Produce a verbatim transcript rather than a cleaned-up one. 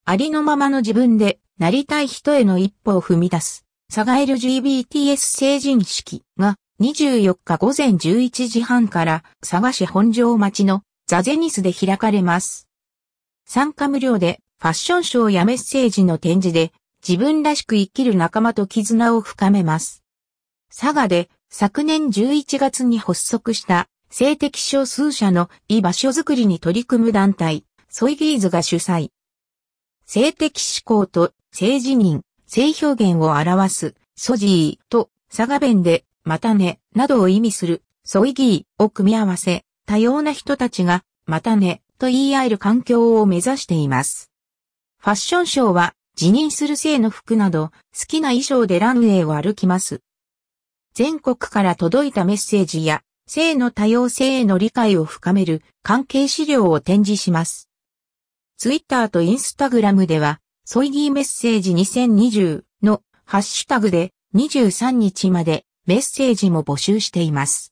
ありのままの自分でなりたい人への一歩を踏み出す、佐賀 エルジービーティーエス 成人式がにじゅうよっか午前じゅういちじはんから佐賀市本庄町のザゼニスで開かれます。参加無料でファッションショーやメッセージの展示で自分らしく生きる仲間と絆を深めます。佐賀で昨年じゅういちがつに発足した性的少数者の居場所づくりに取り組む団体、ソイギーズが主催。性的指向と性自認、性表現を表すソジーと佐賀弁でまたねなどを意味するソイギーを組み合わせ、多様な人たちがまたねと言い合える環境を目指しています。ファッションショーは自認する性の服など好きな衣装でランウェイを歩きます。全国から届いたメッセージや性の多様性への理解を深める関係資料を展示します。ツイッターとインスタグラムでは、ソイギーメッセージにせんにじゅうのハッシュタグでにじゅうさんにちまでメッセージも募集しています。